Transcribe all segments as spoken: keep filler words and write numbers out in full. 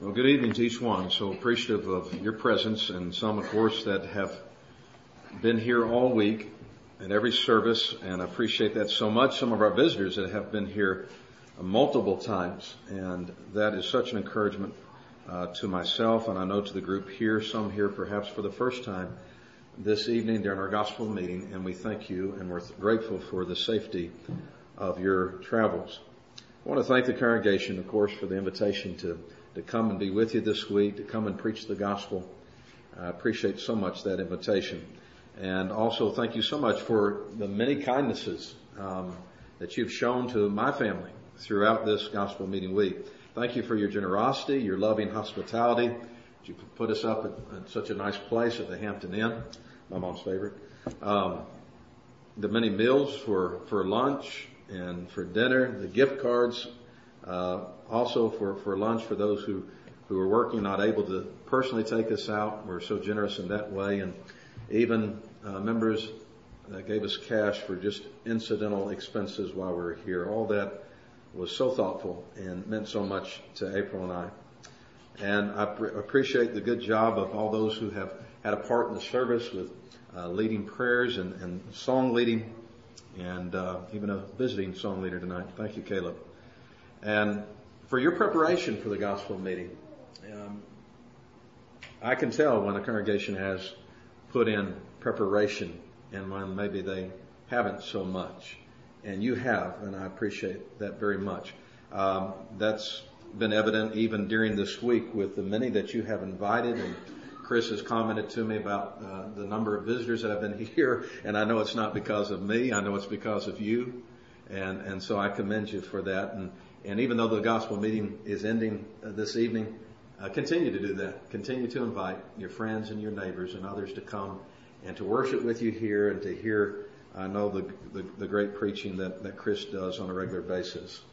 Well, good evening to each one. So appreciative of your presence, and some, of course, that have been here all week at every service, and I appreciate that so much. Some of our visitors that have been here multiple times, and that is such an encouragement uh, to myself, and I know to the group here, some here perhaps for the first time this evening during our gospel meeting, and we thank you, and we're grateful for the safety of your travels. I want to thank the congregation, of course, for the invitation to to come and be with you this week, to come and preach the gospel. I appreciate so much that invitation. And also thank you so much for the many kindnesses um, that you've shown to my family throughout this gospel meeting week. Thank you for your generosity, your loving hospitality. You put us up at, at such a nice place at the Hampton Inn, my mom's favorite. Um, the many meals for, for lunch and for dinner, the gift cards, uh, also for, for lunch for those who, who are working, not able to personally take us out. We're so generous in that way. And even uh, members that gave us cash for just incidental expenses while we were here. All that was so thoughtful and meant so much to April and I. And I pre- appreciate the good job of all those who have had a part in the service with uh, leading prayers and, and song leading, and uh, even a visiting song leader tonight. Thank you, Caleb. And for your preparation for the gospel meeting, um, I can tell when a congregation has put in preparation and when maybe they haven't so much. And you have, and I appreciate that very much. Um, that's been evident even during this week with the many that you have invited, and Chris has commented to me about uh, the number of visitors that have been here, and I know it's not because of me, I know it's because of you, and and so I commend you for that. And and even though the gospel meeting is ending uh, this evening, uh, continue to do that. Continue to invite your friends and your neighbors and others to come and to worship with you here and to hear, I know, the the, the great preaching that, that Chris does on a regular basis.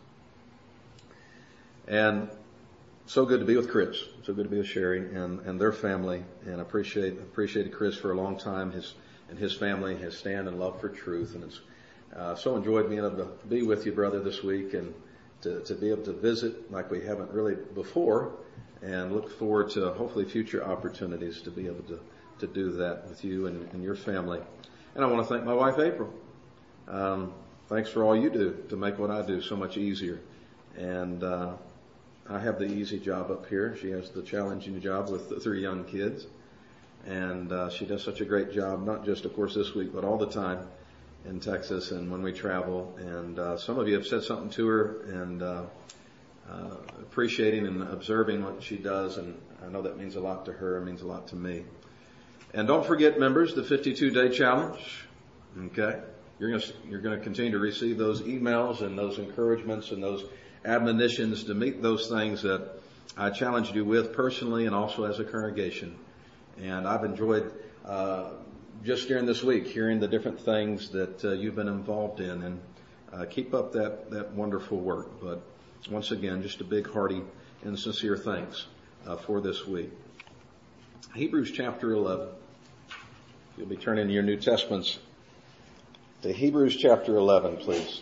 And so good to be with Chris. So good to be with Sherry and, and their family. And I appreciate appreciated Chris for a long time. His and his family, his stand and love for truth. And it's uh, so enjoyed being able to be with you, brother, this week, and to, to be able to visit like we haven't really before, and look forward to hopefully future opportunities to be able to, to do that with you and, and your family. And I want to thank my wife, April. Um, thanks for all you do to make what I do so much easier. And uh, I have the easy job up here. She has the challenging job with the three young kids. And uh, she does such a great job, not just, of course, this week, but all the time in Texas and when we travel. And uh, some of you have said something to her and uh, uh, appreciating and observing what she does. And I know that means a lot to her. It means a lot to me. And don't forget, members, the fifty-two day challenge. Okay? You're going to, you're going to continue to receive those emails and those encouragements and those admonitions to meet those things that I challenged you with personally and also as a congregation. And I've enjoyed uh, just during this week hearing the different things that uh, you've been involved in, and uh, keep up that, that wonderful work. But once again, just a big hearty and sincere thanks uh, for this week. Hebrews chapter eleven. You'll be turning your New Testaments to Hebrews chapter eleven, please.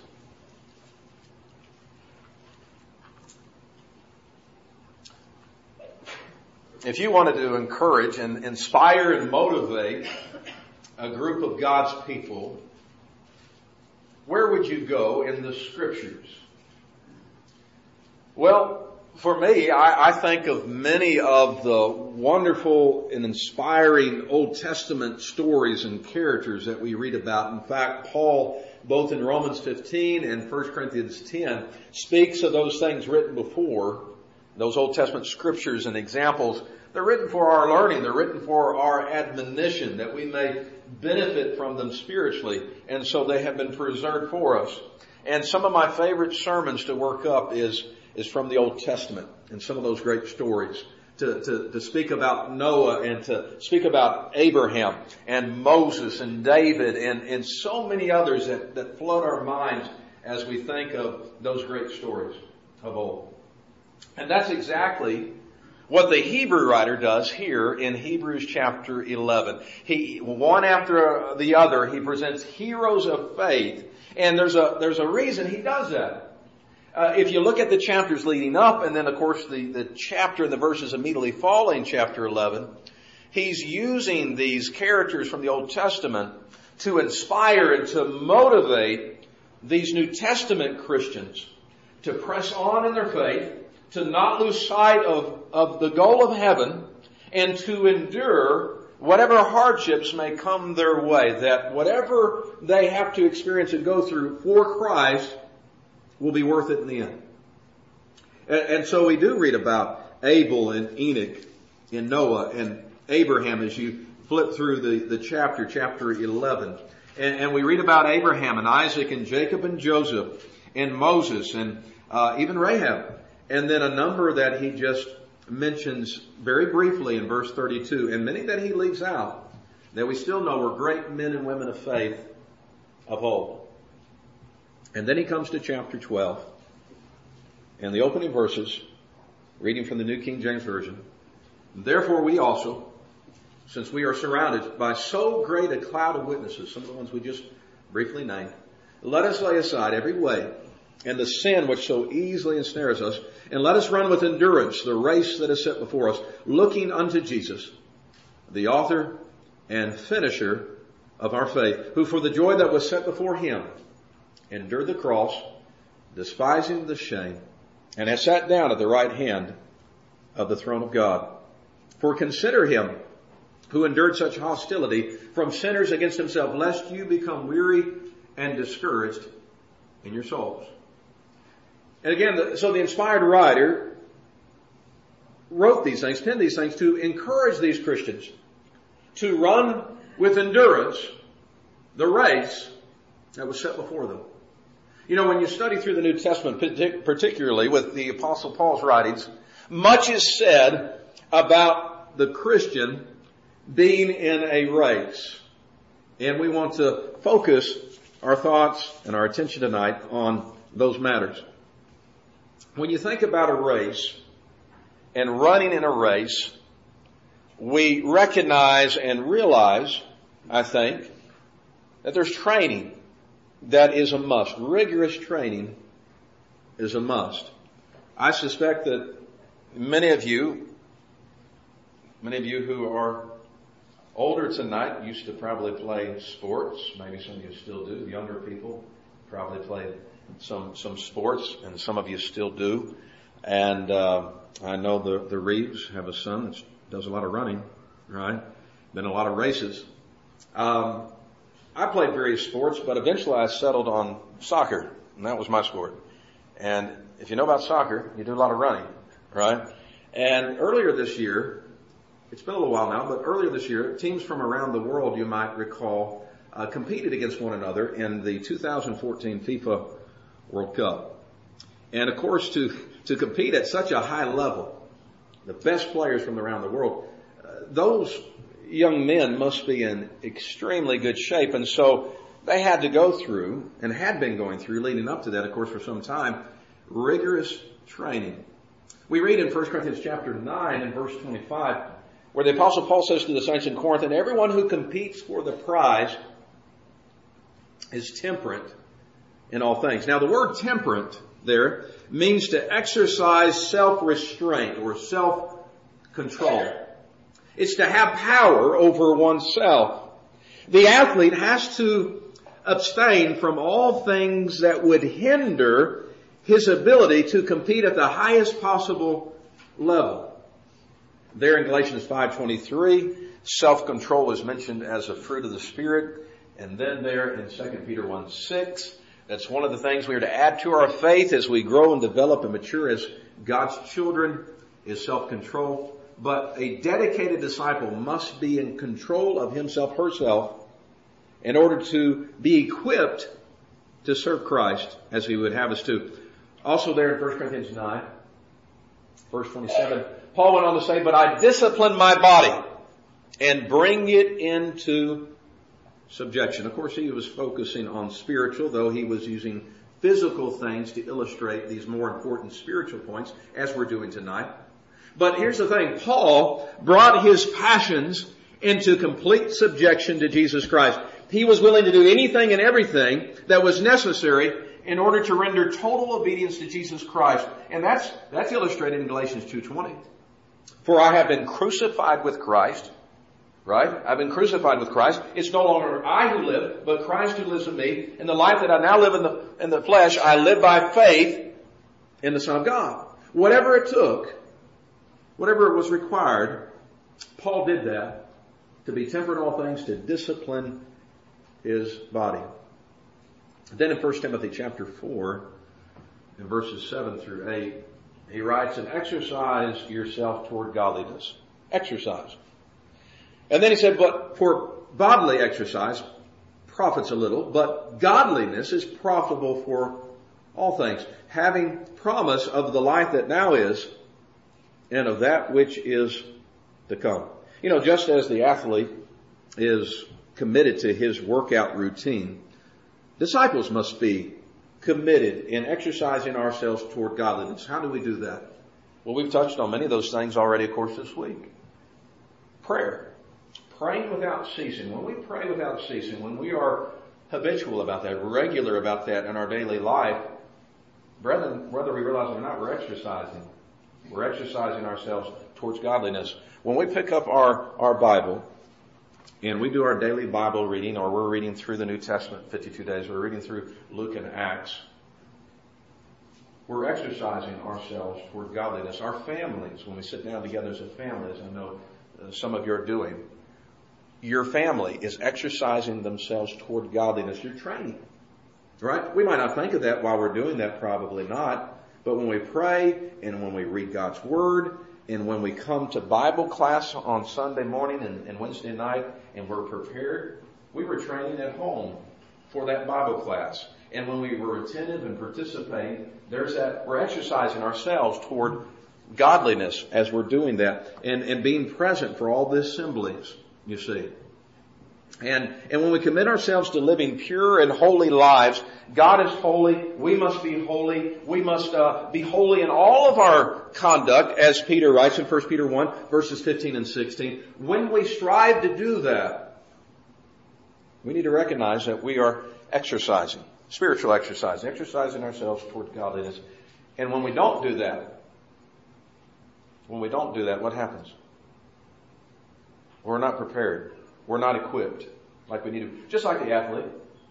If you wanted to encourage and inspire and motivate a group of God's people, where would you go in the Scriptures? Well, for me, I, I think of many of the wonderful and inspiring Old Testament stories and characters that we read about. In fact, Paul, both in Romans fifteen and First Corinthians ten, speaks of those things written before, those Old Testament scriptures and examples. They're written for our learning. They're written for our admonition, that we may benefit from them spiritually. And so they have been preserved for us. And some of my favorite sermons to work up is, is from the Old Testament and some of those great stories. To, to, to speak about Noah and to speak about Abraham and Moses and David and, and so many others that, that flood our minds as we think of those great stories of old. And that's exactly what the Hebrew writer does here in Hebrews chapter eleven. He, one after the other, he presents heroes of faith. And there's a, there's a reason he does that. Uh, if you look at the chapters leading up, and then of course the, the chapter and the verses immediately following chapter eleven, he's using these characters from the Old Testament to inspire and to motivate these New Testament Christians to press on in their faith, to not lose sight of, of the goal of heaven, and to endure whatever hardships may come their way. That whatever they have to experience and go through for Christ will be worth it in the end. And, and so we do read about Abel and Enoch and Noah and Abraham as you flip through the, the chapter, chapter eleven. And, and we read about Abraham and Isaac and Jacob and Joseph and Moses and uh, even Rahab. And then a number that he just mentions very briefly in verse thirty-two, and many that he leaves out that we still know were great men and women of faith of old. And then he comes to chapter twelve, and the opening verses, reading from the New King James Version. Therefore we also, since we are surrounded by so great a cloud of witnesses, some of the ones we just briefly named, let us lay aside every weight and the sin which so easily ensnares us, and let us run with endurance the race that is set before us, looking unto Jesus, the author and finisher of our faith, who for the joy that was set before him endured the cross, despising the shame, and has sat down at the right hand of the throne of God. For consider him who endured such hostility from sinners against himself, lest you become weary and discouraged in your souls. And again, so the inspired writer wrote these things, penned these things to encourage these Christians to run with endurance the race that was set before them. You know, when you study through the New Testament, particularly with the Apostle Paul's writings, much is said about the Christian being in a race. And we want to focus our thoughts and our attention tonight on those matters. When you think about a race and running in a race, we recognize and realize, I think, that there's training that is a must. Rigorous training is a must. I suspect that many of you, many of you who are older tonight used to probably play sports. Maybe some of you still do. Younger people probably played some some sports, and some of you still do. And uh, I know the, the Reeves have a son that does a lot of running, right? Been a lot of races. Um, I played various sports, but eventually I settled on soccer, and that was my sport. And if you know about soccer, you do a lot of running, right? And earlier this year, it's been a little while now, but earlier this year, teams from around the world, you might recall, uh, competed against one another in the two thousand fourteen FIFA World Cup. And of course, to, to compete at such a high level, the best players from around the world, uh, those young men must be in extremely good shape. And so they had to go through, and had been going through, leading up to that, of course, for some time, rigorous training. We read in First Corinthians chapter nine and verse twenty-five, where the Apostle Paul says to the saints in Corinth, and everyone who competes for the prize is temperate in all things. Now, the word temperate there means to exercise self-restraint or self-control. It's to have power over oneself. The athlete has to abstain from all things that would hinder his ability to compete at the highest possible level. There in Galatians five twenty-three, self-control is mentioned as a fruit of the Spirit. And then there in Second Peter one six, that's one of the things we are to add to our faith as we grow and develop and mature as God's children, is self-control. But a dedicated disciple must be in control of himself, herself, in order to be equipped to serve Christ as he would have us to. Also there in First Corinthians nine, verse twenty-seven, Paul went on to say, but I discipline my body and bring it into subjection. Of course, he was focusing on spiritual, though he was using physical things to illustrate these more important spiritual points, as we're doing tonight. But here's the thing. Paul brought his passions into complete subjection to Jesus Christ. He was willing to do anything and everything that was necessary in order to render total obedience to Jesus Christ. And that's, that's illustrated in Galatians two twenty. For I have been crucified with Christ. Right? I've been crucified with Christ. It's no longer I who live, but Christ who lives in me. And the life that I now live in the, in the flesh, I live by faith in the Son of God. Whatever it took, whatever it was required, Paul did that to be temperate in all things, to discipline his body. Then in First Timothy chapter four, in verses seven through eight, he writes, and exercise yourself toward godliness. Exercise. And then he said, but for bodily exercise profits a little, but godliness is profitable for all things, having promise of the life that now is and of that which is to come. You know, just as the athlete is committed to his workout routine, disciples must be committed in exercising ourselves toward godliness. How do we do that? Well, we've touched on many of those things already, of course, this week. Prayer. Praying without ceasing. When we pray without ceasing, when we are habitual about that, regular about that in our daily life, brethren, whether we realize it or not, we're exercising. We're exercising ourselves towards godliness. When we pick up our, our Bible and we do our daily Bible reading, or we're reading through the New Testament fifty-two days, we're reading through Luke and Acts, we're exercising ourselves toward godliness. Our families, when we sit down together as a family, as I know uh, some of you are doing, your family is exercising themselves toward godliness. You're training. Right? We might not think of that while we're doing that, probably not. But when we pray and when we read God's Word and when we come to Bible class on Sunday morning and, and Wednesday night and we're prepared, we were training at home for that Bible class. And when we were attentive and participating, there's that, we're exercising ourselves toward godliness as we're doing that and, and being present for all the assemblies. You see. And, and when we commit ourselves to living pure and holy lives, God is holy, we must be holy, we must uh, be holy in all of our conduct, as Peter writes in First Peter one, verses fifteen and sixteen. When we strive to do that, we need to recognize that we are exercising, spiritual exercise, exercising ourselves toward godliness. And when we don't do that, when we don't do that, what happens? We're not prepared. We're not equipped like we need to. Just like the athlete.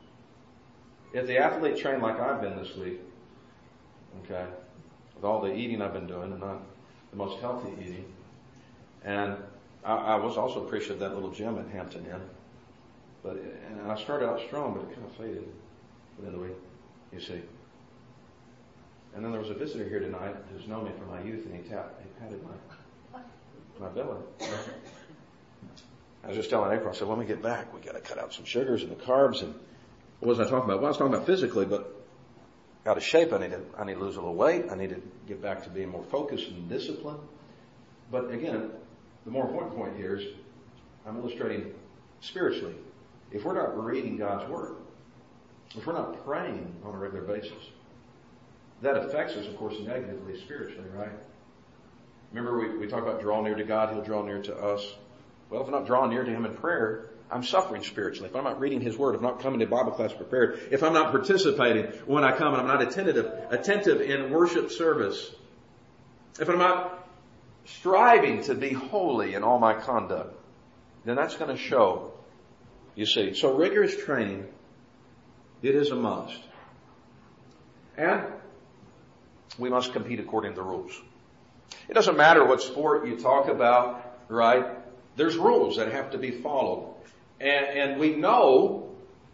If the athlete trained like I've been this week, okay, with all the eating I've been doing and not the most healthy eating, and I, I was also appreciative of that little gym at Hampton Inn, but and I started out strong, but it kind of faded within the week, you see. And then there was a visitor here tonight who's known me from my youth, and he tapped, he patted my my belly. I was just telling April, I said, when we get back, we got to cut out some sugars and the carbs. And what was I talking about? Well, I was talking about physically, but out of shape. I need to, I need to lose a little weight. I need to get back to being more focused and disciplined. But again, the more important point here is I'm illustrating spiritually. If we're not reading God's Word, if we're not praying on a regular basis, that affects us, of course, negatively spiritually, right? Remember we, we talk about draw near to God, He'll draw near to us. Well, if I'm not drawing near to Him in prayer, I'm suffering spiritually. If I'm not reading His Word, if I'm not coming to Bible class prepared, if I'm not participating when I come and I'm not attentive, attentive in worship service, if I'm not striving to be holy in all my conduct, then that's going to show, you see. So rigorous training, it is a must. And we must compete according to the rules. It doesn't matter what sport you talk about, right? There's rules that have to be followed. And, and we know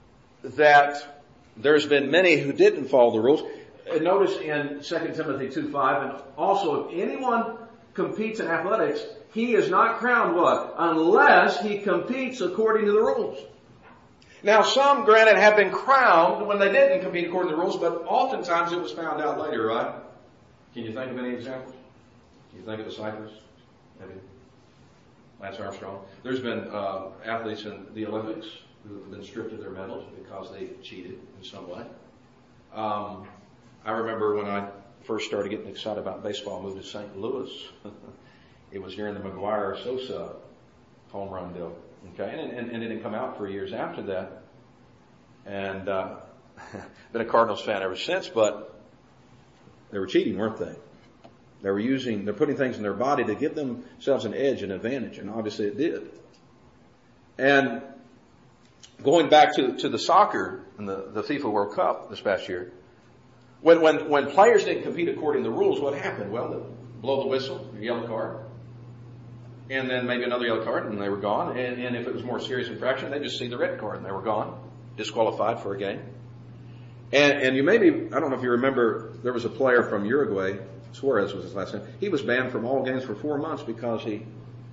that there's been many who didn't follow the rules. And notice in Second Timothy two five, and also if anyone competes in athletics, he is not crowned what? Unless he competes according to the rules. Now some, granted, have been crowned when they didn't compete according to the rules, but oftentimes it was found out later, right? Can you think of any examples? Can you think of the Cyprus? Maybe. Lance Armstrong. There's been uh, athletes in the Olympics who have been stripped of their medals because they cheated in some way. Um, I remember when I first started getting excited about baseball, I moved to Saint Louis. It was during the McGuire-Sosa home run deal. Okay, and, and, and it didn't come out for years after that. And uh, been a Cardinals fan ever since, but they were cheating, weren't they? They were using, they're putting things in their body to give themselves an edge, an advantage, and obviously it did. And going back to, to the soccer and the, the FIFA World Cup this past year, when, when, when players didn't compete according to the rules, what happened? Well, they blow the whistle, a yellow card, and then maybe another yellow card, and they were gone. And, and if it was more serious infraction, they just see the red card, and they were gone, disqualified for a game. And, and you maybe, I don't know if you remember, there was a player from Uruguay, Suarez was his last name. He was banned from all games for four months because he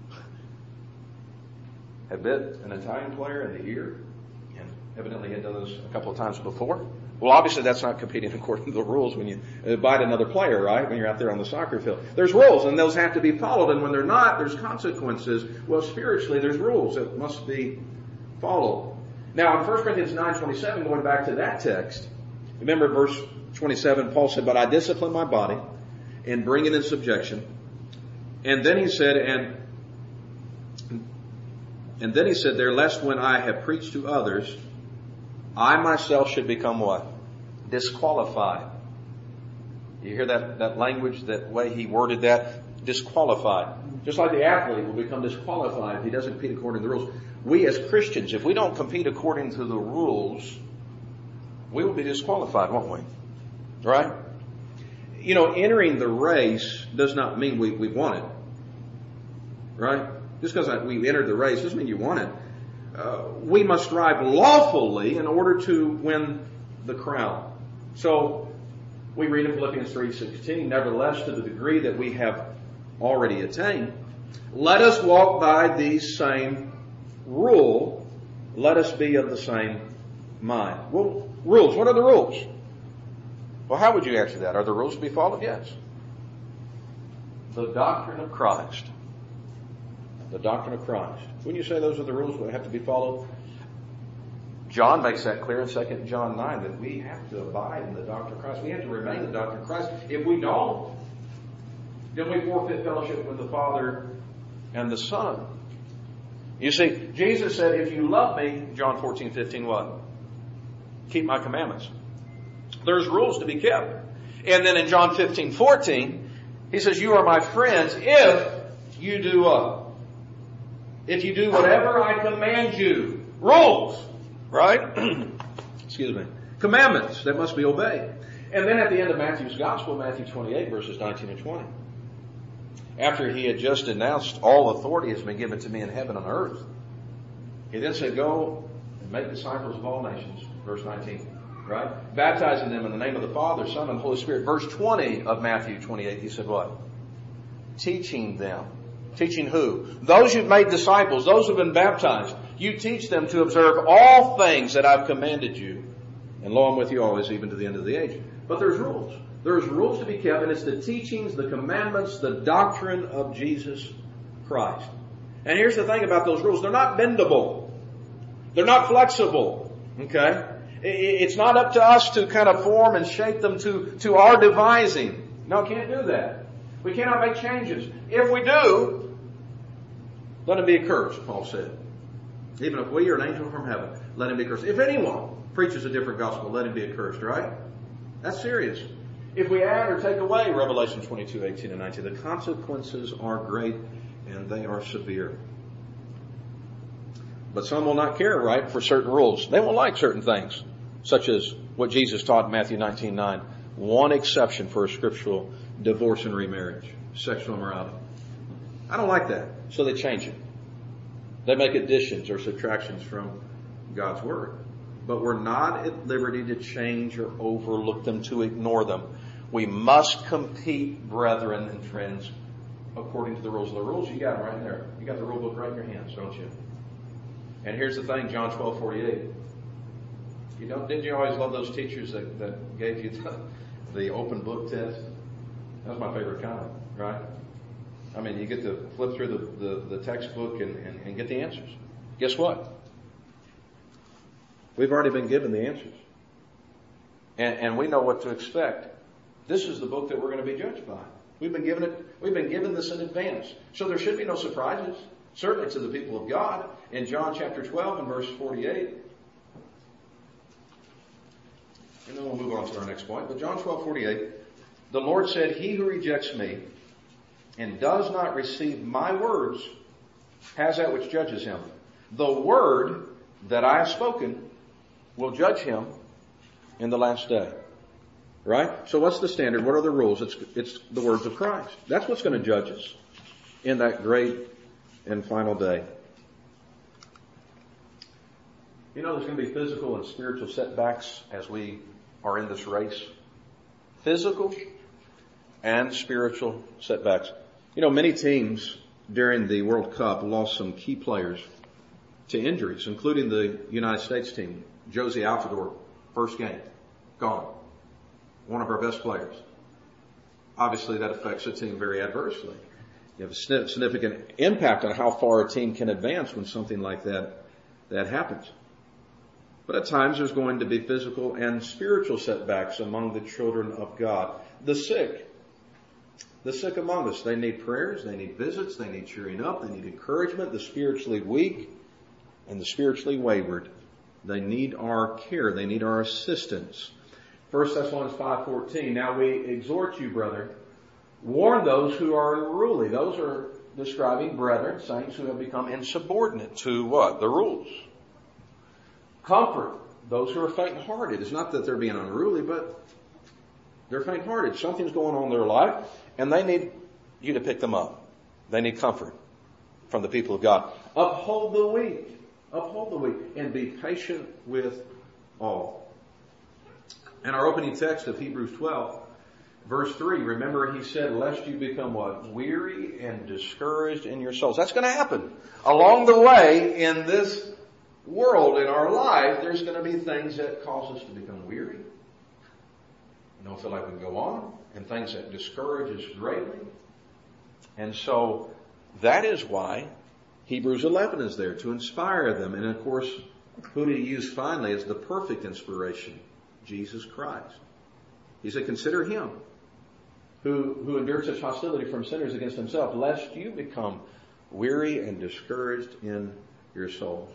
had bit an Italian player in the ear, and evidently had done this a couple of times before. Well, obviously that's not competing according to the rules when you bite another player, right? When you're out there on the soccer field. There's rules, and those have to be followed, and when they're not, there's consequences. Well, spiritually, there's rules that must be followed. Now, in First Corinthians nine twenty-seven, going back to that text, remember verse twenty-seven, Paul said, "But I discipline my body and bring it in subjection." And then he said, and and then he said there, "Lest when I have preached to others, I myself should become" what? Disqualified. You hear that, that language, that way he worded that? Disqualified. Just like the athlete will become disqualified if he doesn't compete according to the rules. We as Christians, if we don't compete according to the rules, we will be disqualified, won't we? Right? You know, entering the race does not mean we, we won it. Right? Just because we entered the race doesn't mean you won it. Uh, we must strive lawfully in order to win the crown. So, we read in Philippians three sixteen, "Nevertheless, to the degree that we have already attained, let us walk by these same rule, let us be of the same mind." Well, rules. What are the rules? Well, how would you answer that? Are the rules to be followed? Yes. The doctrine of Christ. The doctrine of Christ. Wouldn't you say those are the rules that have to be followed? John makes that clear in Second John nine, that we have to abide in the doctrine of Christ. We have to remain in the doctrine of Christ. If we don't, then we forfeit fellowship with the Father and the Son. You see, Jesus said, "If you love me," John fourteen fifteen, what? "Keep my commandments." There's rules to be kept. And then in John fifteen fourteen, he says, "You are my friends if you do what? If you do whatever I command you." Rules, right? Excuse me. Commandments that must be obeyed. And then at the end of Matthew's Gospel, Matthew twenty-eight, verses nineteen and twenty, after he had just announced, "All authority has been given to me in heaven and earth," he then said, "Go and make disciples of all nations." Verse nineteen. Right? "Baptizing them in the name of the Father, Son, and Holy Spirit." Verse twenty of Matthew twenty-eight, he said what? "Teaching them." Teaching who? Those you've made disciples, those who've been baptized. You teach them to observe all things that I've commanded you. And lo, I'm with you always, even to the end of the age. But there's rules. There's rules to be kept, and it's the teachings, the commandments, the doctrine of Jesus Christ. And here's the thing about those rules. They're not bendable. They're not flexible. Okay? It's not up to us to kind of form and shape them to, to our devising. No, can't do that. We cannot make changes. If we do, let him be accursed, Paul said. Even if we are an angel from heaven, let him be accursed. If anyone preaches a different gospel, let him be accursed, right? That's serious. If we add or take away Revelation twenty-two, eighteen and nineteen, the consequences are great and they are severe. But some will not care, right, for certain rules. They won't like certain things, such as what Jesus taught in Matthew nineteen nine. One exception for a scriptural divorce and remarriage, sexual immorality. I don't like that. So they change it. They make additions or subtractions from God's Word. But we're not at liberty to change or overlook them, to ignore them. We must compete, brethren and friends, according to the rules. The rules, you got them right there. You got the rule book right in your hands, don't you? And here's the thing, John twelve forty-eight. You don't, didn't you always love those teachers that, that gave you the, the open book test? That was my favorite kind, right? I mean, you get to flip through the, the, the textbook and, and, and get the answers. Guess what? We've already been given the answers. And, and we know what to expect. This is the book that we're going to be judged by. We've been given it, we've been given this in advance. So there should be no surprises. Certainly to the people of God. In John chapter twelve and verse forty-eight, And then we'll move on to our next point. But John twelve forty-eight, the Lord said, he who rejects me and does not receive my words has that which judges him. The word that I have spoken will judge him in the last day. Right? So what's the standard? What are the rules? It's, it's the words of Christ. That's what's going to judge us in that great and final day. You know, there's going to be physical and spiritual setbacks as we are in this race. Physical and spiritual setbacks. You know, many teams during the World Cup lost some key players to injuries, including the United States team. Josie Altidore, first game, gone. One of our best players. Obviously, that affects a team very adversely. You have a significant impact on how far a team can advance when something like that, that happens. But at times there's going to be physical and spiritual setbacks among the children of God. The sick. The sick among us. They need prayers, they need visits, they need cheering up, they need encouragement. The spiritually weak and the spiritually wayward. They need our care. They need our assistance. First Thessalonians five fourteen, now we exhort you, brethren, warn those who are unruly. Those are describing brethren, saints who have become insubordinate to what? The rules. Comfort those who are faint-hearted. It's not that they're being unruly, but they're faint-hearted. Something's going on in their life, and they need you to pick them up. They need comfort from the people of God. Uphold the weak. Uphold the weak. And be patient with all. In our opening text of Hebrews twelve, verse three, remember he said, lest you become what? Weary and discouraged in your souls. That's going to happen. Along the way in this world, in our life, there's going to be things that cause us to become weary. We don't feel like we can go on. And things that discourage us greatly. And so that is why Hebrews eleven is there, to inspire them. And of course, who did he use finally as the perfect inspiration? Jesus Christ. He said, consider him who, who endured such hostility from sinners against himself, lest you become weary and discouraged in your souls.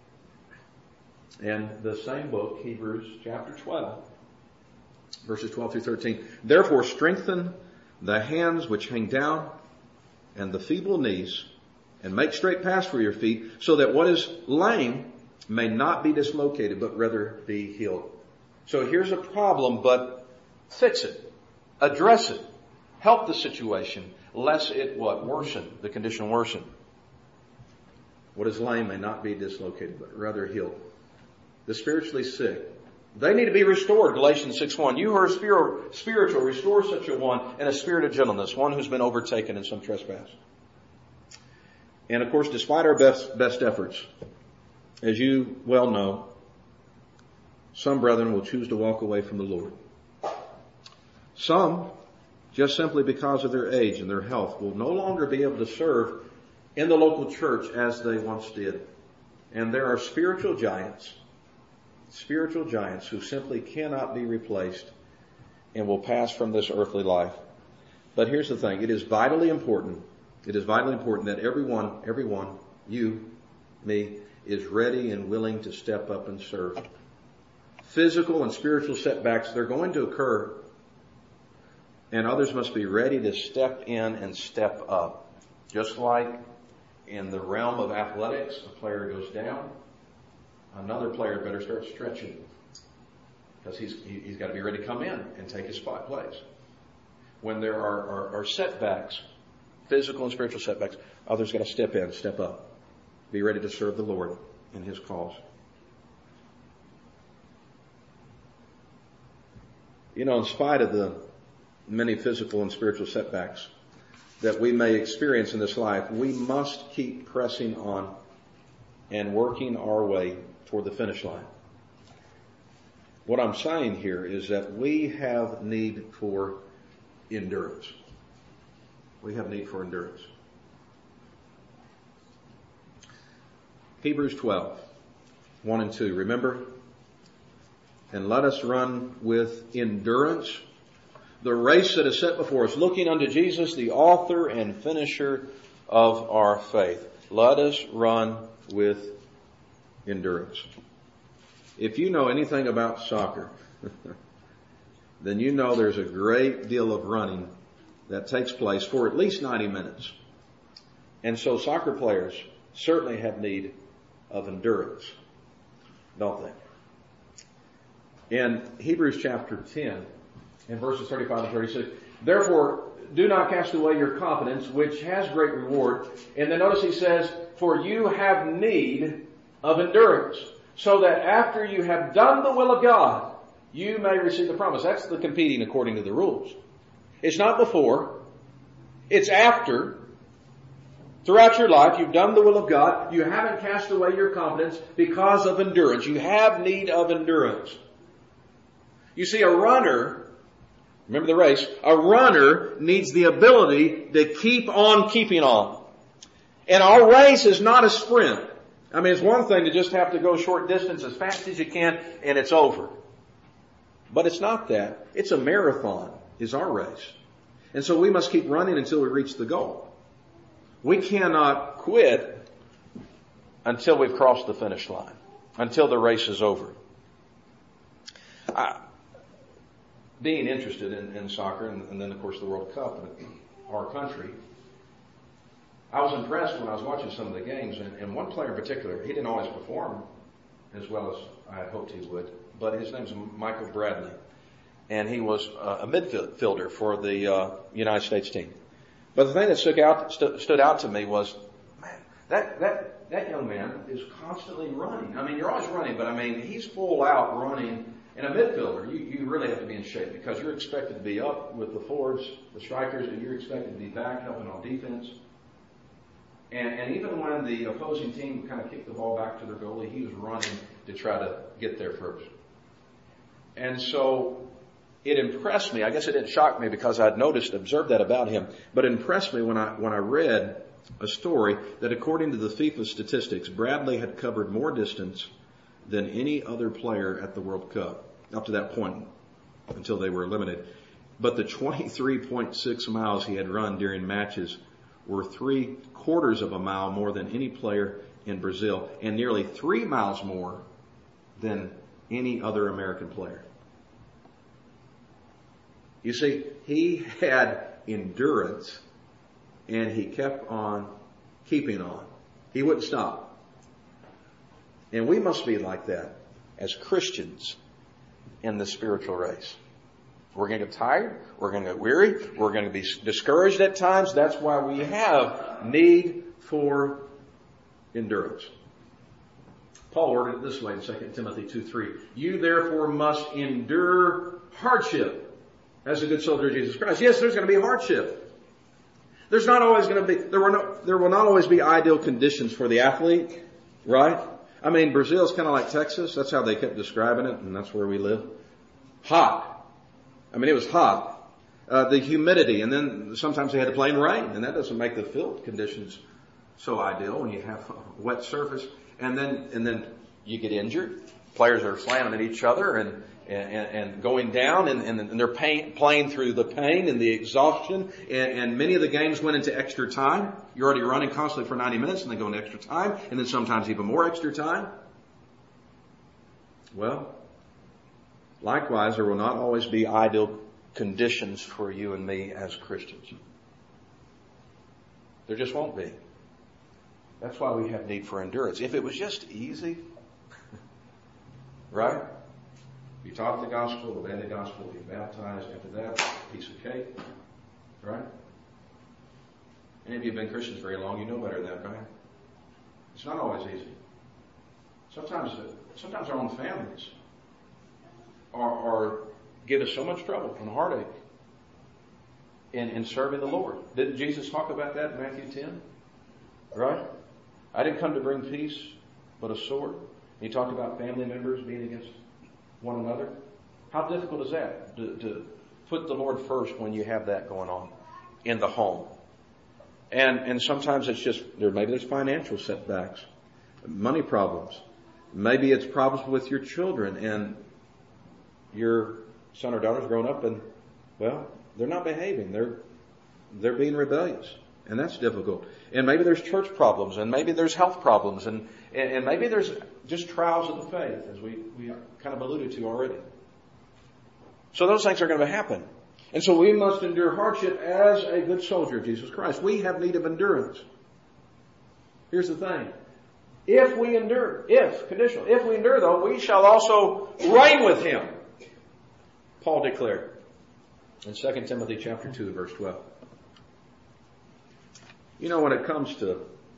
And the same book, Hebrews chapter twelve, verses twelve through thirteen. Therefore strengthen the hands which hang down and the feeble knees, and make straight paths for your feet, so that what is lame may not be dislocated, but rather be healed. So here's a problem, but fix it. Address it. Help the situation, lest it what? Worsen. The condition worsen. What is lame may not be dislocated, but rather healed. The spiritually sick, they need to be restored. Galatians six one. You who are spiritual, restore such a one in a spirit of gentleness, one who's been overtaken in some trespass. And of course, despite our best, best efforts, as you well know, some brethren will choose to walk away from the Lord. Some, just simply because of their age and their health, will no longer be able to serve in the local church as they once did. And there are spiritual giants, spiritual giants who simply cannot be replaced and will pass from this earthly life. But here's the thing. It is vitally important. It is vitally important that everyone, everyone, you, me, is ready and willing to step up and serve. Physical and spiritual setbacks, they're going to occur. And others must be ready to step in and step up. Just like in the realm of athletics, a player goes down, another player better start stretching. Because he's, he's got to be ready to come in and take his spot place. When there are, are, are setbacks, physical and spiritual setbacks, others got to step in, step up. Be ready to serve the Lord in his cause. You know, in spite of the many physical and spiritual setbacks that we may experience in this life, we must keep pressing on and working our way toward the finish line. What I'm saying here is that we have need for endurance. We have need for endurance. Hebrews twelve, one and two. Remember? And let us run with endurance the race that is set before us, looking unto Jesus, the author and finisher of our faith. Let us run with endurance. If you know anything about soccer, then you know there's a great deal of running that takes place for at least ninety minutes. And so soccer players certainly have need of endurance, don't they? In Hebrews chapter ten, in verses thirty-five and thirty-six, therefore do not cast away your confidence, which has great reward. And then notice he says, for you have need of endurance, so that after you have done the will of God, you may receive the promise. That's the competing according to the rules. It's not before. It's after. Throughout your life, you've done the will of God. You haven't cast away your confidence because of endurance. You have need of endurance. You see, a runner, remember the race, a runner needs the ability to keep on keeping on. And our race is not a sprint. I mean, it's one thing to just have to go a short distance as fast as you can and it's over. But it's not that. It's a marathon is our race. And so we must keep running until we reach the goal. We cannot quit until we've crossed the finish line, until the race is over. I, being interested in, in soccer and, and then, of course, the World Cup in our country, I was impressed when I was watching some of the games. And, and one player in particular, he didn't always perform as well as I had hoped he would, but his name's Michael Bradley. And he was a midfielder for the uh, United States team. But the thing that stuck out, st- stood out to me was, man, that, that, that young man is constantly running. I mean, you're always running, but I mean, he's full out running. And a midfielder, you, you really have to be in shape because you're expected to be up with the forwards, the strikers, and you're expected to be back helping on defense. And, and even when the opposing team kind of kicked the ball back to their goalie, he was running to try to get there first. And so it impressed me. I guess it didn't shock me because I'd noticed, observed that about him. But it impressed me when I, when I read a story that according to the FIFA statistics, Bradley had covered more distance than any other player at the World Cup up to that point until they were eliminated. But the twenty-three point six miles he had run during matches were three quarters of a mile more than any player in Brazil and nearly three miles more than any other American player. You see, he had endurance and he kept on keeping on. He wouldn't stop. And we must be like that as Christians in the spiritual race. We're going to get tired. We're going to get weary. We're going to be discouraged at times. That's why we have need for endurance. Paul worded it this way in Second Timothy two three. You therefore must endure hardship as a good soldier of Jesus Christ. Yes, there's going to be hardship. There's not always going to be, there will, no, there will not always be ideal conditions for the athlete, right? I mean, Brazil's kind of like Texas. That's how they kept describing it, and that's where we live. Hot. I mean, it was hot. Uh, the humidity, and then sometimes they had to play in rain, and that doesn't make the field conditions so ideal when you have a wet surface. And then, and then you get injured. Players are slamming at each other and and, and going down, and, and they're pain, playing through the pain and the exhaustion. And, and many of the games went into extra time. You're already running constantly for ninety minutes, and they go into extra time, and then sometimes even more extra time. Well, likewise, there will not always be ideal conditions for you and me as Christians. There just won't be. That's why we have need for endurance. If it was just easy, right? You taught the gospel, obey the gospel, be baptized. After that, piece of cake, right? Any of you have been Christians very long, you know better than that, right? It's not always easy. Sometimes, sometimes our own families are, are give us so much trouble and heartache in, in serving the Lord. Didn't Jesus talk about that in Matthew ten? Right? I didn't come to bring peace, but a sword. He talked about family members being against one another. How difficult is that to, to put the Lord first when you have that going on in the home? And and sometimes it's just there. Maybe there's financial setbacks, money problems. Maybe it's problems with your children, and your son or daughter's grown up, and well, they're not behaving. They're they're being rebellious, and that's difficult. And maybe there's church problems, and maybe there's health problems, and and, and maybe there's just trials of the faith, as we we kind of alluded to already. So those things are going to happen. And so we must endure hardship as a good soldier of Jesus Christ. We have need of endurance. Here's the thing. If we endure, if, conditional, if we endure though, we shall also reign with Him. Paul declared in Second Timothy chapter two, verse twelve. You know, when it comes to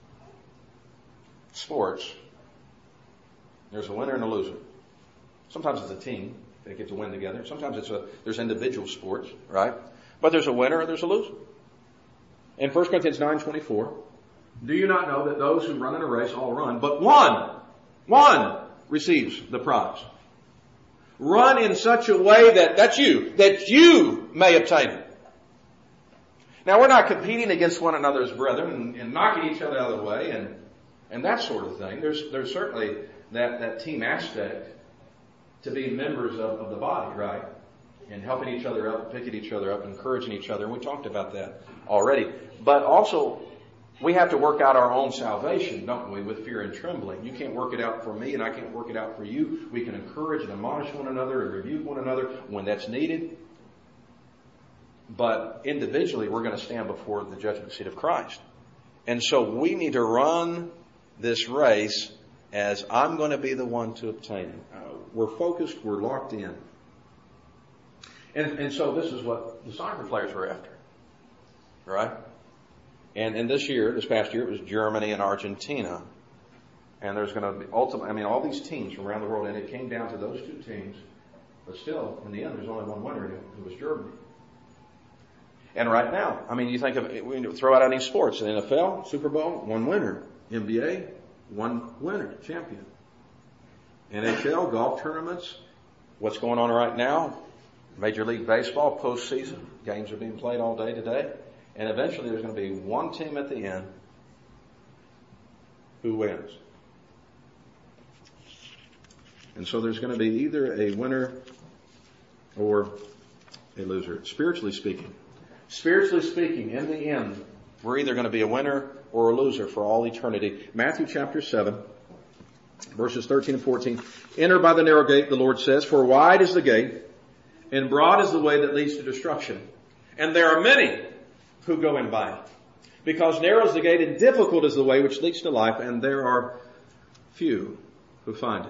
sports, there's a winner and a loser. Sometimes it's a team. They get to win together. Sometimes it's a, there's individual sports, right? But there's a winner and there's a loser. In First Corinthians nine twenty-four, do you not know that those who run in a race all run, but one, one receives the prize? Run in such a way that, that's you, that you may obtain it. Now we're not competing against one another as brethren and, and knocking each other out of the way and, and that sort of thing. There's, there's certainly that, that team aspect to be members of, of the body, right? And helping each other up, picking each other up, encouraging each other. And we talked about that already. But also, we have to work out our own salvation, don't we, with fear and trembling. You can't work it out for me and I can't work it out for you. We can encourage and admonish one another and rebuke one another when that's needed. But individually, we're going to stand before the judgment seat of Christ. And so we need to run this race as I'm going to be the one to obtain it. Uh, we're focused, we're locked in. And, and so this is what the soccer players were after. Right? And, and this year, this past year, it was Germany and Argentina. And there's going to be ultimately, I mean, all these teams from around the world, and it came down to those two teams. But still, in the end, there's only one winner, and it was Germany. And right now, I mean, you think of, we throw out any sports. The N F L, Super Bowl, one winner. N B A, one winner, champion. N H L, golf tournaments. What's going on right now? Major League Baseball, postseason. Games are being played all day today. And eventually there's going to be one team at the end who wins. And so there's going to be either a winner or a loser. Spiritually speaking. Spiritually speaking, in the end, we're either going to be a winner or a loser for all eternity. Matthew chapter seven, verses thirteen and fourteen. Enter by the narrow gate, the Lord says, for wide is the gate, and broad is the way that leads to destruction. And there are many who go in by it. Because narrow is the gate and difficult is the way which leads to life, and there are few who find it.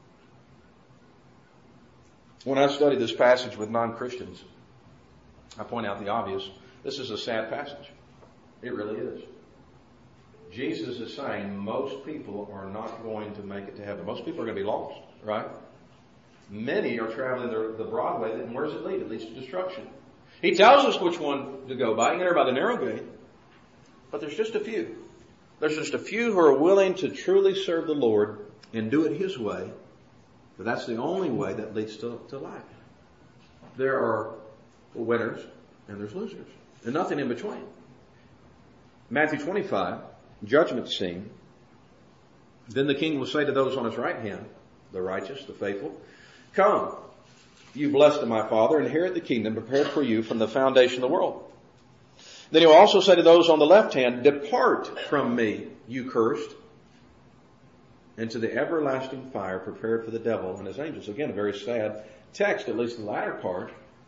When I study this passage with non-Christians, I point out the obvious. This is a sad passage. It really is. Jesus is saying most people are not going to make it to heaven. Most people are going to be lost, right? Many are traveling the, the broad way, and where does it lead? It leads to destruction. He tells us which one to go by. Enter by the narrow gate. But there's just a few. There's just a few who are willing to truly serve the Lord and do it His way. But that's the only way that leads to, to life. There are winners and there's losers. And nothing in between. Matthew twenty-five, judgment scene. Then the king will say to those on his right hand, the righteous, the faithful, come, you blessed of my Father, inherit the kingdom prepared for you from the foundation of the world. Then he will also say to those on the left hand, depart from me, you cursed, into the everlasting fire prepared for the devil and his angels. Again, a very sad text, at least the latter part.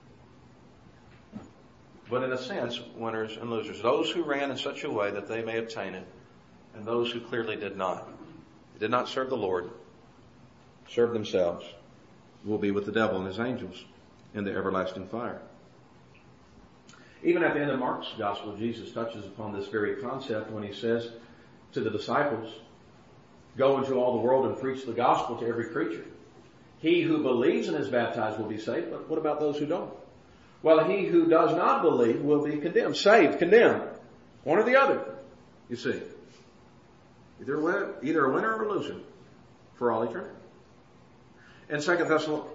But in a sense, winners and losers. Those who ran in such a way that they may obtain it, and those who clearly did not. They did not serve the Lord, serve themselves, will be with the devil and his angels in the everlasting fire. Even at the end of Mark's gospel, Jesus touches upon this very concept when he says to the disciples, go into all the world and preach the gospel to every creature. He who believes and is baptized will be saved, but what about those who don't? Well, he who does not believe will be condemned. Saved, condemned. One or the other, you see. Either a winner, either a winner or a loser for all eternity. In Second Thessalonians,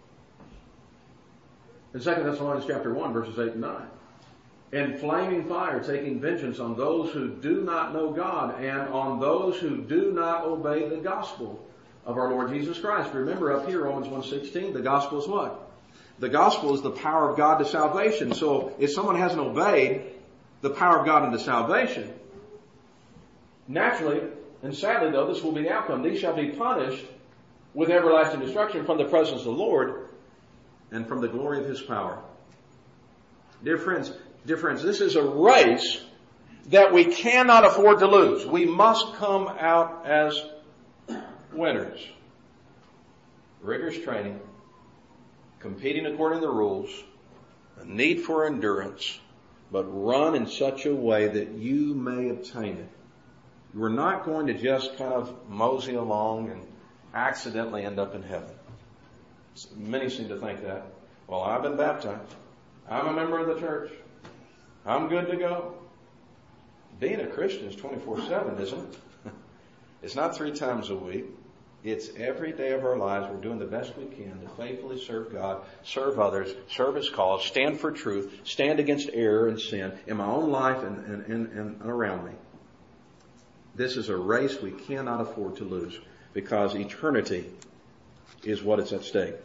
in Second Thessalonians chapter one, verses eight and nine. In flaming fire, taking vengeance on those who do not know God and on those who do not obey the gospel of our Lord Jesus Christ. Remember up here, Romans one sixteen, the gospel is what? The gospel is the power of God to salvation. So if someone hasn't obeyed the power of God into salvation, naturally, and sadly though, this will be the outcome. These shall be punished with everlasting destruction from the presence of the Lord and from the glory of His power. Dear friends, dear friends, this is a race that we cannot afford to lose. We must come out as winners. Rigorous training, competing according to the rules, a need for endurance, but run in such a way that you may obtain it. We're not going to just kind of mosey along and accidentally end up in heaven. Many seem to think that. Well, I've been baptized. I'm a member of the church. I'm good to go. Being a Christian is twenty-four seven, isn't it? It's not three times a week. It's every day of our lives. We're doing the best we can to faithfully serve God, serve others, serve His cause, stand for truth, stand against error and sin in my own life and, and, and, and around me. This is a race we cannot afford to lose because eternity is what is at stake.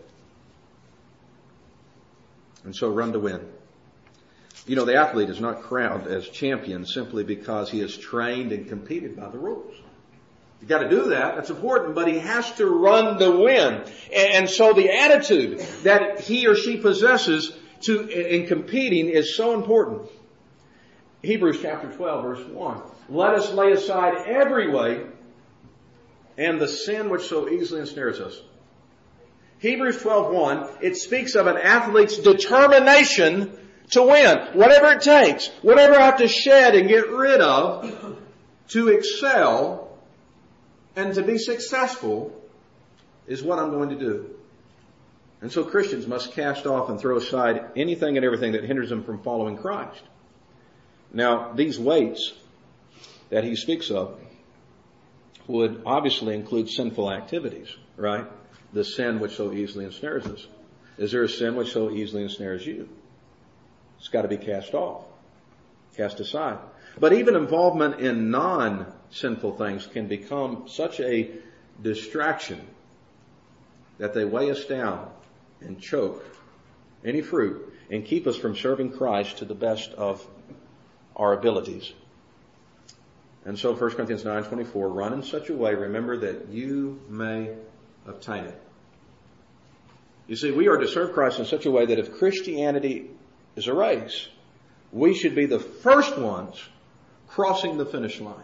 And so run to win. You know, the athlete is not crowned as champion simply because he is trained and competed by the rules. You've got to do that. That's important. But he has to run to win. And so the attitude that he or she possesses to in competing is so important. Hebrews chapter twelve, verse one. Let us lay aside every weight and the sin which so easily ensnares us. Hebrews twelve one, it speaks of an athlete's determination to win. Whatever it takes, whatever I have to shed and get rid of to excel and to be successful is what I'm going to do. And so Christians must cast off and throw aside anything and everything that hinders them from following Christ. Now, these weights that he speaks of would obviously include sinful activities, right? The sin which so easily ensnares us. Is there a sin which so easily ensnares you? It's got to be cast off, cast aside. But even involvement in non-sinful things can become such a distraction that they weigh us down and choke any fruit and keep us from serving Christ to the best of our abilities. And so First Corinthians nine twenty-four, run in such a way, remember that you may obtain it. You see, we are to serve Christ in such a way that if Christianity is a race, we should be the first ones crossing the finish line.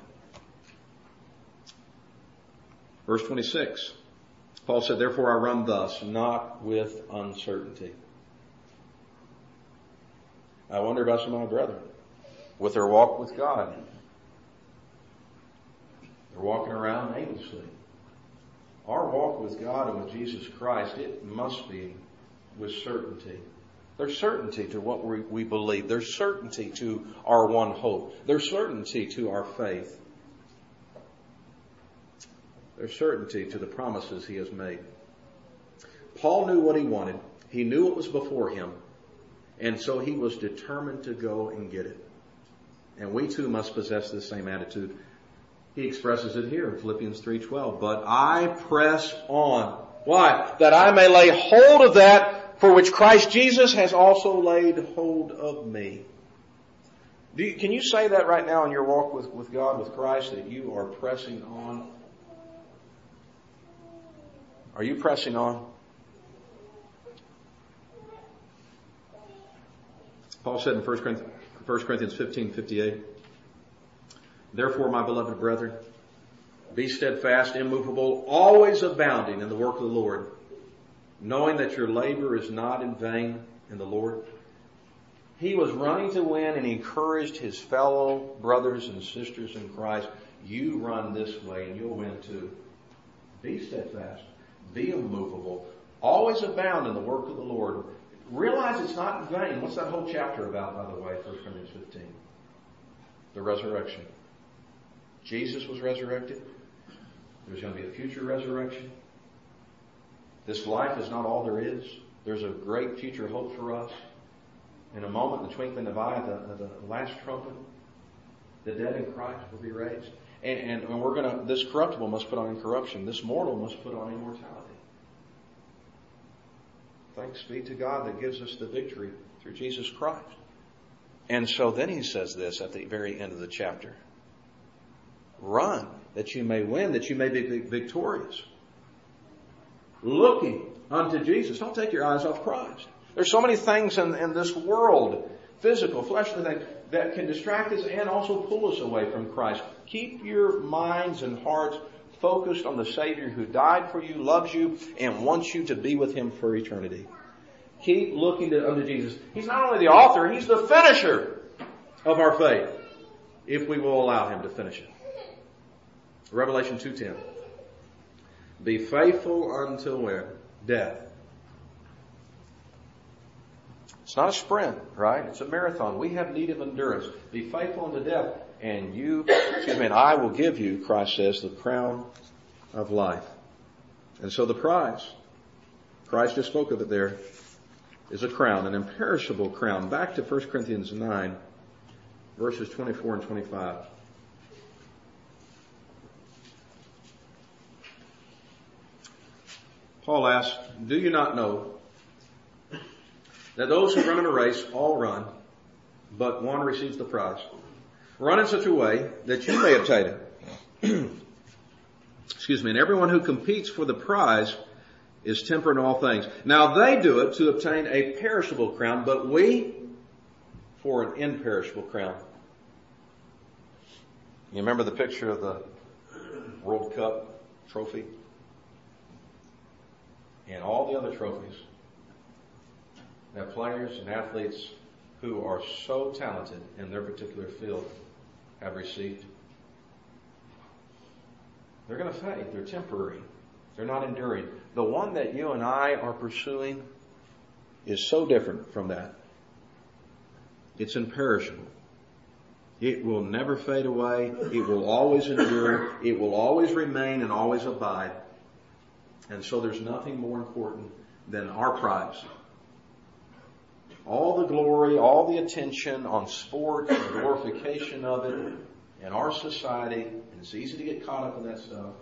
Verse twenty-six, Paul said, therefore I run thus, not with uncertainty. I wonder about some of my brethren with their walk with God. They're walking around aimlessly. Our walk with God and with Jesus Christ, it must be with certainty. There's certainty to what we, we believe. There's certainty to our one hope. There's certainty to our faith. There's certainty to the promises He has made. Paul knew what he wanted. He knew what was before him. And so he was determined to go and get it. And we too must possess this same attitude. He expresses it here in Philippians three twelve. But I press on. Why? That I may lay hold of that for which Christ Jesus has also laid hold of me. Do you, can you say that right now in your walk with, with God, with Christ, that you are pressing on? Are you pressing on? Paul said in First Corinthians fifteen fifty-eight, therefore, my beloved brethren, be steadfast, immovable, always abounding in the work of the Lord, knowing that your labor is not in vain in the Lord. He was running to win and he encouraged his fellow brothers and sisters in Christ. You run this way and you'll win too. Be steadfast. Be immovable. Always abound in the work of the Lord. Realize it's not in vain. What's that whole chapter about, by the way, First Corinthians fifteen? The resurrection. Jesus was resurrected. There's going to be a future resurrection. This life is not all there is. There's a great future hope for us. In a moment, in the twinkling of an eye, the, the last trumpet, the dead in Christ will be raised. And, and, and we're going to, this corruptible must put on incorruption. This mortal must put on immortality. Thanks be to God that gives us the victory through Jesus Christ. And so then he says this at the very end of the chapter. Run that you may win, that you may be victorious. Looking unto Jesus. Don't take your eyes off Christ. There's so many things in, in this world, physical, fleshly things, that can distract us and also pull us away from Christ. Keep your minds and hearts focused on the Savior who died for you, loves you, and wants you to be with Him for eternity. Keep looking to, unto Jesus. He's not only the author, He's the finisher of our faith, if we will allow Him to finish it. Revelation two ten. Be faithful until when? Death. It's not a sprint, right? It's a marathon. We have need of endurance. Be faithful unto death, and you, excuse me, and I will give you, Christ says, the crown of life. And so the prize, Christ just spoke of it there, is a crown, an imperishable crown. Back to First Corinthians nine, verses twenty-four and twenty-five. Paul asks, do you not know that those who run in a race all run, but one receives the prize? Run in such a way that you may obtain it. Excuse me. And everyone who competes for the prize is temperate in all things. Now they do it to obtain a perishable crown, but we for an imperishable crown. You remember the picture of the World Cup trophy? And all the other trophies that players and athletes who are so talented in their particular field have received. They're going to fade. They're temporary. They're not enduring. The one that you and I are pursuing is so different from that. It's imperishable. It will never fade away. It will always endure. It will always remain and always abide. And so there's nothing more important than our prize. All the glory, all the attention on sport, the glorification of it in our society, and it's easy to get caught up in that stuff.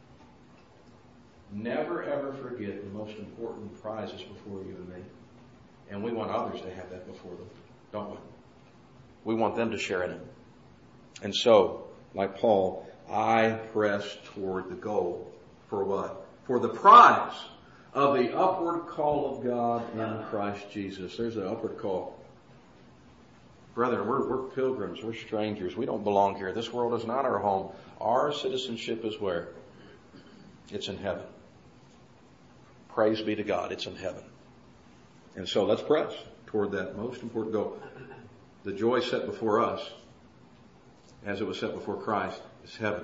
Never ever forget the most important prize is before you and me. And we want others to have that before them, don't we? We want them to share in it. And so, like Paul, I press toward the goal. For what? For the prize of the upward call of God in Christ Jesus. There's an upward call. Brethren, we're, we're pilgrims. We're strangers. We don't belong here. This world is not our home. Our citizenship is where? It's in heaven. Praise be to God. It's in heaven. And so let's press toward that most important goal. The joy set before us, as it was set before Christ, is heaven.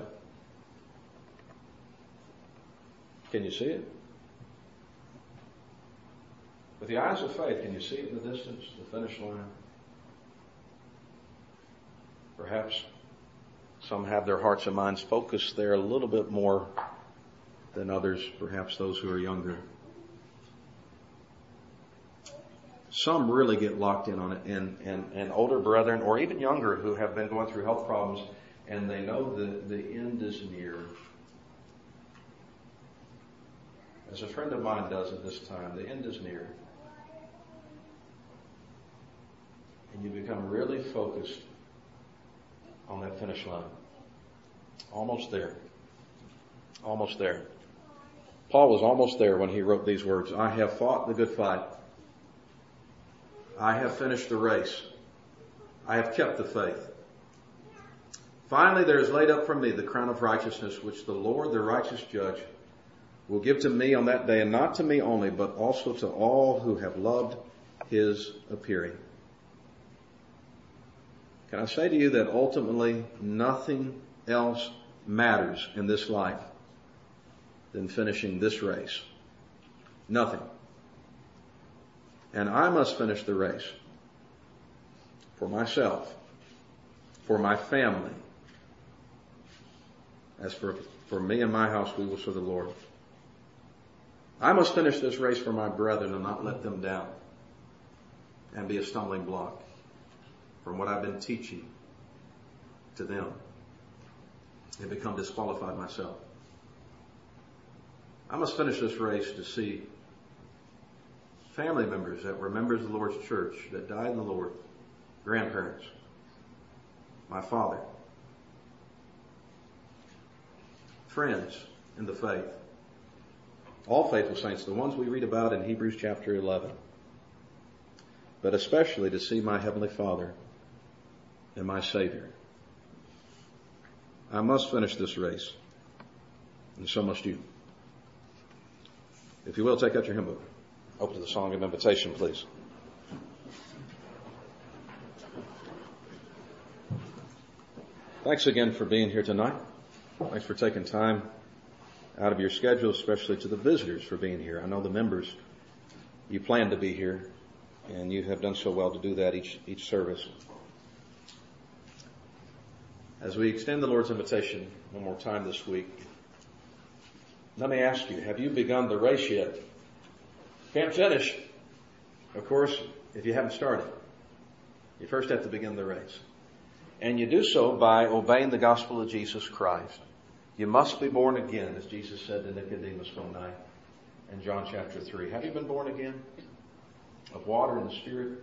Can you see it? With the eyes of faith, can you see it in the distance, the finish line? Perhaps some have their hearts and minds focused there a little bit more than others, perhaps those who are younger. Some really get locked in on it, and, and, and older brethren, or even younger, who have been going through health problems, and they know that the end is near. As a friend of mine does at this time, the end is near. And you become really focused on that finish line. Almost there. Almost there. Paul was almost there when he wrote these words. I have fought the good fight. I have finished the race. I have kept the faith. Finally, there is laid up for me the crown of righteousness, which the Lord, the righteous judge, will give to me on that day, and not to me only, but also to all who have loved His appearing. Can I say to you that ultimately nothing else matters in this life than finishing this race? Nothing. And I must finish the race for myself, for my family. As for, for me and my house, we will serve the Lord. I must finish this race for my brethren and not let them down and be a stumbling block from what I've been teaching to them and become disqualified myself. I must finish this race to see family members that were members of the Lord's church that died in the Lord, grandparents, my father, friends in the faith, all faithful saints, the ones we read about in Hebrews chapter eleven, but especially to see my Heavenly Father and my Savior. I must finish this race, and so must you. If you will, take out your hymn book. Open to the Song of Invitation, please. Thanks again for being here tonight. Thanks for taking time out of your schedule, especially to the visitors for being here. I know the members, you plan to be here, and you have done so well to do that each each service. As we extend the Lord's invitation one more time this week, let me ask you, have you begun the race yet? Can't finish, of course, if you haven't started. You first have to begin the race. And you do so by obeying the gospel of Jesus Christ. You must be born again, as Jesus said to Nicodemus one night in John chapter three. Have you been born again? Of water and the Spirit?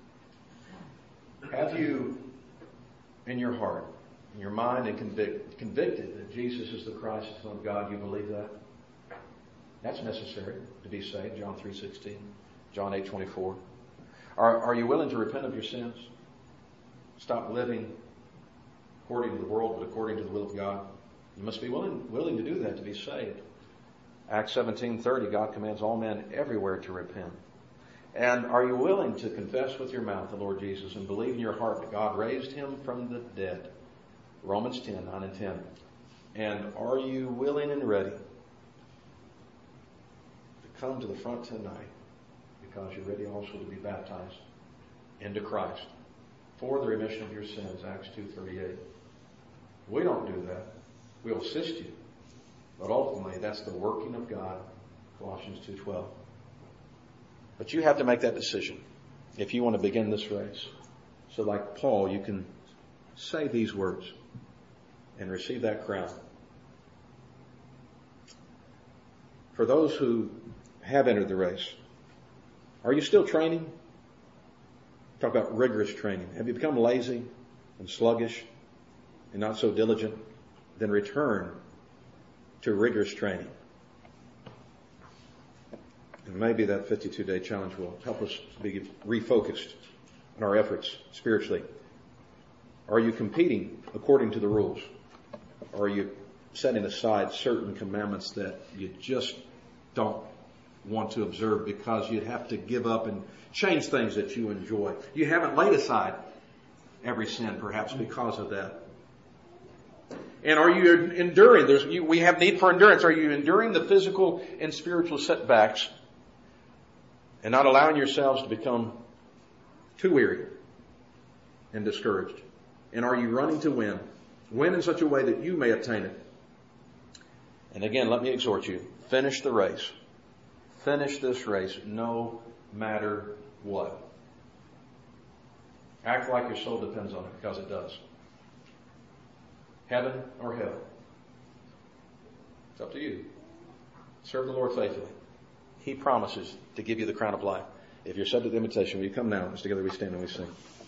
Have you, in your heart, in your mind, and convict, convicted that Jesus is the Christ, the Son of God? You believe that? That's necessary to be saved, John three sixteen, John eight twenty-four. Are, are you willing to repent of your sins? Stop living according to the world, but according to the will of God. You must be willing, willing to do that to be saved. Acts seventeen thirty, God commands all men everywhere to repent. And are you willing to confess with your mouth the Lord Jesus and believe in your heart that God raised him from the dead? Romans ten, nine and ten. And are you willing and ready to come to the front tonight because you're ready also to be baptized into Christ for the remission of your sins, Acts two thirty-eight. We don't do that. We'll assist you. But ultimately, that's the working of God, Colossians two twelve. But you have to make that decision if you want to begin this race. So like Paul, you can say these words and receive that crown. For those who have entered the race, are you still training? Talk about rigorous training. Have you become lazy and sluggish and not so diligent? Then return to rigorous training. And maybe that fifty-two day challenge will help us to be refocused on our efforts spiritually. Are you competing according to the rules? Or are you setting aside certain commandments that you just don't want to observe because you'd have to give up and change things that you enjoy? You haven't laid aside every sin, perhaps because of that. And are you enduring? There's, you, we have need for endurance. Are you enduring the physical and spiritual setbacks and not allowing yourselves to become too weary and discouraged? And are you running to win? Win in such a way that you may obtain it. And again, let me exhort you. Finish the race. Finish this race no matter what. Act like your soul depends on it, because it does. Heaven or hell. It's up to you. Serve the Lord faithfully. He promises to give you the crown of life. If you're subject to the invitation, will you come now? As together we stand and we sing.